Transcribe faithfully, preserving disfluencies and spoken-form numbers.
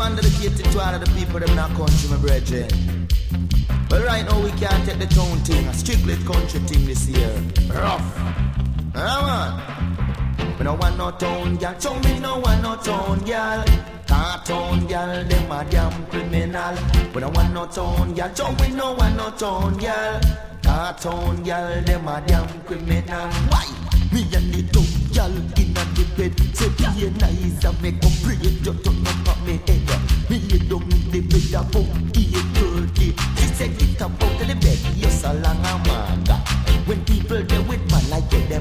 one dedicated to all of the people them in our country, my brethren. But right now we can't take the town thing, a strictly country thing this year. Rough. Come on. We don't want no town girl, so me no want no town girl. Town girl, them a damn criminal. We don't want no town girl, so we no want no town girl. Town girl, them a damn criminal. Why? Me and the town girl in the bed, say be a night